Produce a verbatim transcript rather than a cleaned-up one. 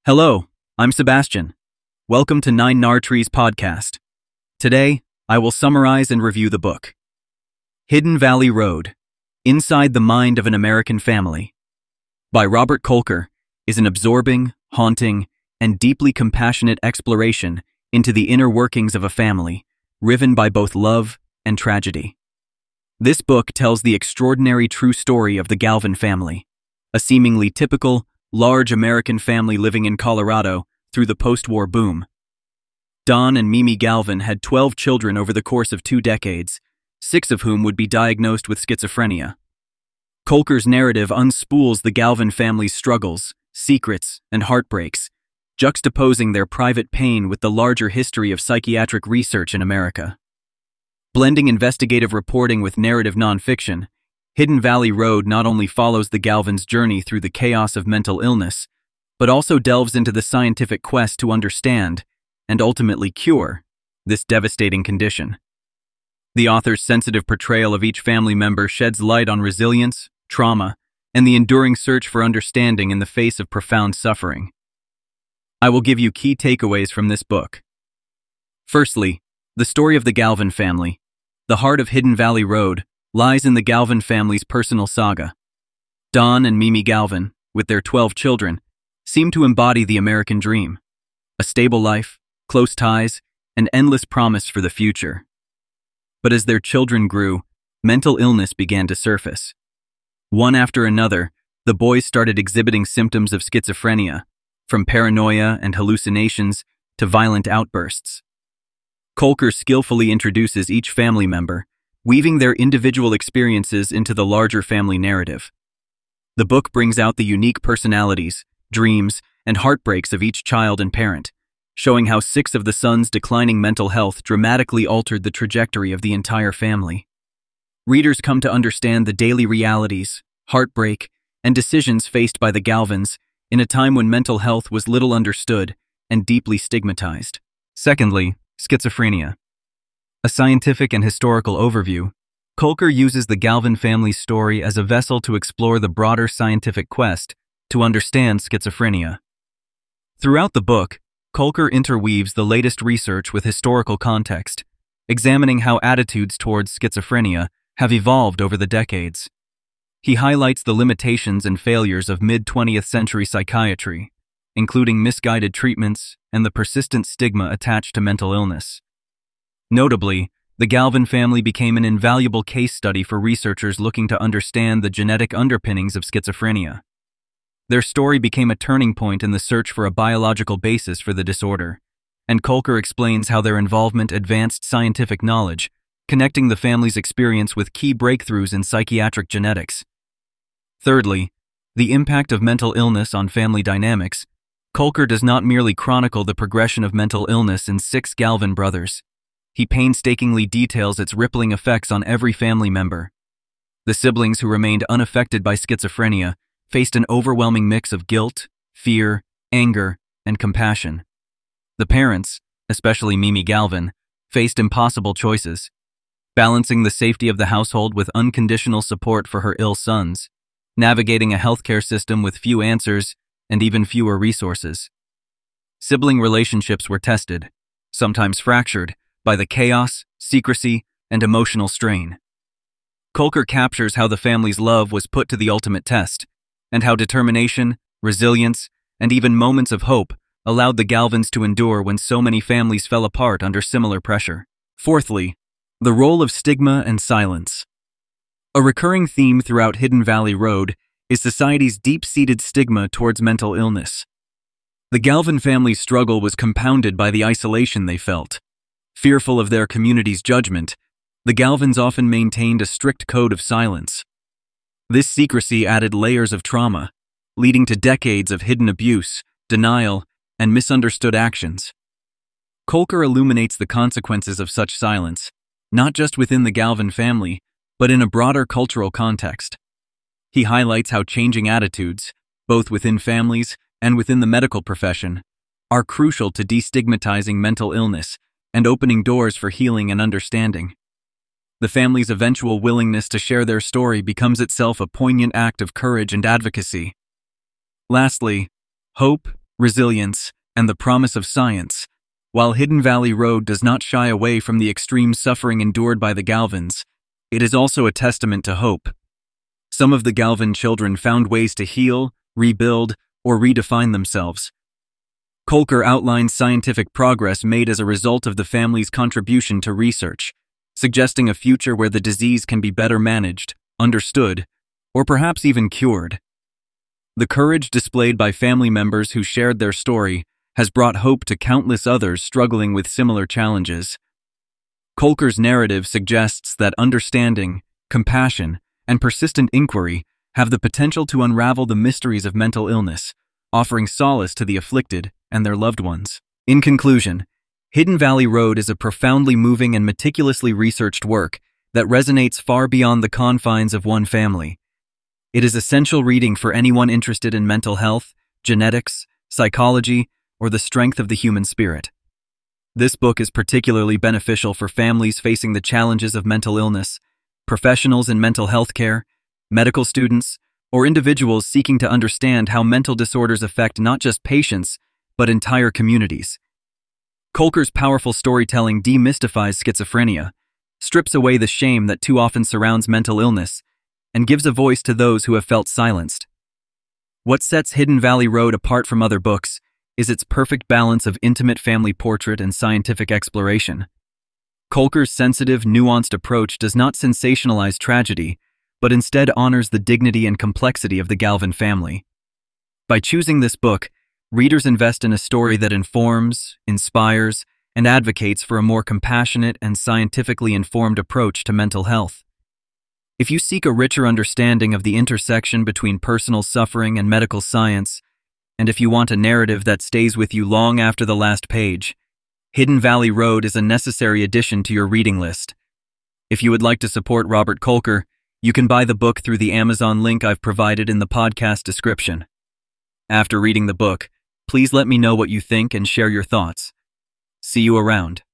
Hello, I'm Sebastian. Welcome to Nine Nar Trees podcast. Today, I will summarize and review the book, Hidden Valley Road: Inside the Mind of an American Family, by Robert Kolker, is an absorbing, haunting, and deeply compassionate exploration into the inner workings of a family, riven by both love and tragedy. This book tells the extraordinary true story of the Galvin family, a seemingly typical, large American family living in Colorado through the post-war boom. Don and Mimi Galvin had twelve children over the course of two decades, six of whom would be diagnosed with schizophrenia. Kolker's narrative unspools the Galvin family's struggles, secrets, and heartbreaks, juxtaposing their private pain with the larger history of psychiatric research in America. Blending investigative reporting with narrative nonfiction, Hidden Valley Road not only follows the Galvins' journey through the chaos of mental illness, but also delves into the scientific quest to understand, and ultimately cure, this devastating condition. The author's sensitive portrayal of each family member sheds light on resilience, trauma, and the enduring search for understanding in the face of profound suffering. I will give you key takeaways from this book. Firstly, the story of the Galvin family. The heart of Hidden Valley Road lies in the Galvin family's personal saga. Don and Mimi Galvin, with their twelve children, seem to embody the American dream: a stable life, close ties, and endless promise for the future. But as their children grew, mental illness began to surface. One after another, the boys started exhibiting symptoms of schizophrenia, from paranoia and hallucinations to violent outbursts. Kolker skillfully introduces each family member, weaving their individual experiences into the larger family narrative. The book brings out the unique personalities, dreams, and heartbreaks of each child and parent, showing how six of the sons' declining mental health dramatically altered the trajectory of the entire family. Readers come to understand the daily realities, heartbreak, and decisions faced by the Galvins in a time when mental health was little understood and deeply stigmatized. Secondly, schizophrenia. A scientific and historical overview, Kolker uses the Galvin family's story as a vessel to explore the broader scientific quest to understand schizophrenia. Throughout the book, Kolker interweaves the latest research with historical context, examining how attitudes towards schizophrenia have evolved over the decades. He highlights the limitations and failures of mid-twentieth century psychiatry, including misguided treatments and the persistent stigma attached to mental illness. Notably, the Galvin family became an invaluable case study for researchers looking to understand the genetic underpinnings of schizophrenia. Their story became a turning point in the search for a biological basis for the disorder, and Kolker explains how their involvement advanced scientific knowledge, connecting the family's experience with key breakthroughs in psychiatric genetics. Thirdly, the impact of mental illness on family dynamics. Kolker does not merely chronicle the progression of mental illness in six Galvin brothers. He painstakingly details its rippling effects on every family member. The siblings who remained unaffected by schizophrenia faced an overwhelming mix of guilt, fear, anger, and compassion. The parents, especially Mimi Galvin, faced impossible choices, balancing the safety of the household with unconditional support for her ill sons, navigating a healthcare system with few answers and even fewer resources. Sibling relationships were tested, sometimes fractured, by the chaos, secrecy, and emotional strain. Kolker captures how the family's love was put to the ultimate test, and how determination, resilience, and even moments of hope allowed the Galvins to endure when so many families fell apart under similar pressure. Fourthly, the role of stigma and silence. A recurring theme throughout Hidden Valley Road is society's deep-seated stigma towards mental illness. The Galvin family's struggle was compounded by the isolation they felt. Fearful of their community's judgment, the Galvins often maintained a strict code of silence. This secrecy added layers of trauma, leading to decades of hidden abuse, denial, and misunderstood actions. Kolker illuminates the consequences of such silence, not just within the Galvin family, but in a broader cultural context. He highlights how changing attitudes, both within families and within the medical profession, are crucial to destigmatizing mental illness and opening doors for healing and understanding. The family's eventual willingness to share their story becomes itself a poignant act of courage and advocacy. Lastly, hope resilience, and the promise of science. While Hidden Valley Road does not shy away from the extreme suffering endured by the Galvins, it is also a testament to hope. Some of the Galvin children found ways to heal, rebuild, or redefine themselves. Kolker outlines scientific progress made as a result of the family's contribution to research, suggesting a future where the disease can be better managed, understood, or perhaps even cured. The courage displayed by family members who shared their story has brought hope to countless others struggling with similar challenges. Kolker's narrative suggests that understanding, compassion, and persistent inquiry have the potential to unravel the mysteries of mental illness, offering solace to the afflicted and their loved ones. In conclusion, Hidden Valley Road is a profoundly moving and meticulously researched work that resonates far beyond the confines of one family. It is essential reading for anyone interested in mental health, genetics, psychology, or the strength of the human spirit. This book is particularly beneficial for families facing the challenges of mental illness, professionals in mental health care, medical students, or individuals seeking to understand how mental disorders affect not just patients, but entire communities. Kolker's powerful storytelling demystifies schizophrenia, strips away the shame that too often surrounds mental illness, and gives a voice to those who have felt silenced. What sets Hidden Valley Road apart from other books is its perfect balance of intimate family portrait and scientific exploration. Kolker's sensitive, nuanced approach does not sensationalize tragedy, but instead honors the dignity and complexity of the Galvin family. By choosing this book, readers invest in a story that informs, inspires, and advocates for a more compassionate and scientifically informed approach to mental health. If you seek a richer understanding of the intersection between personal suffering and medical science, and if you want a narrative that stays with you long after the last page, Hidden Valley Road is a necessary addition to your reading list. If you would like to support Robert Kolker, you can buy the book through the Amazon link I've provided in the podcast description. After reading the book, please let me know what you think and share your thoughts. See you around.